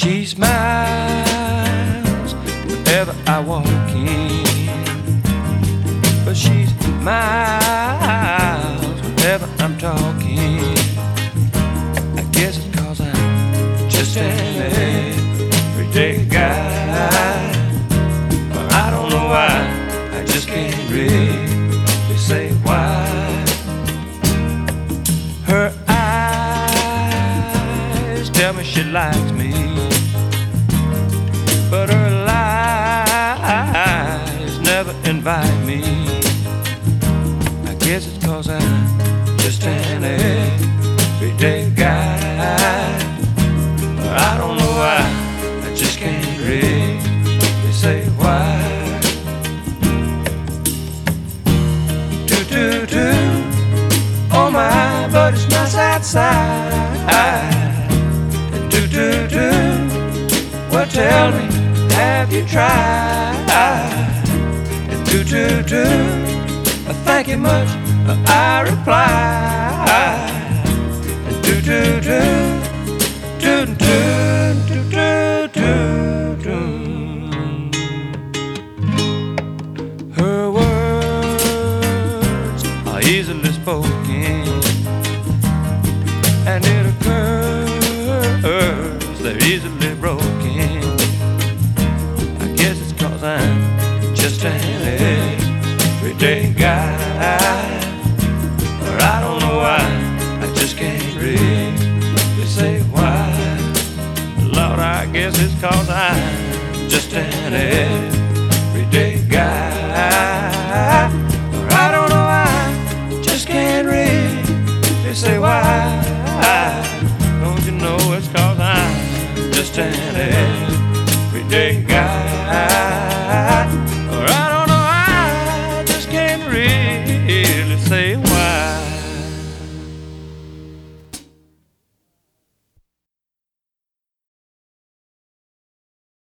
She smiles whenever I walk in, but she smiles whenever I'm talking. I guess it's 'cause I'm just an everyday guy, but I don't know why. I just can't really say why. Her eyes tell me she likes me, but her lies never invite me. I guess it's 'cause I'm just an everyday guy, but I don't know why. I just can't really say why. Do-do-do, oh my, but it's nice outside. Do-do-do, well tell me, have you tried? Do-do-do, thank you much, I reply. Do-do-do, do-do-do-do-do-do. Her words are easily spoken, and it occurs they're easily broken. I guess it's 'cause I'm just an everyday guy, but I don't know why. I just can't really say why. Lord, I guess it's 'cause I'm just an everyday guy, but I don't know why. Just can't really say why. Don't you know it's 'cause I'm just an everyday guy.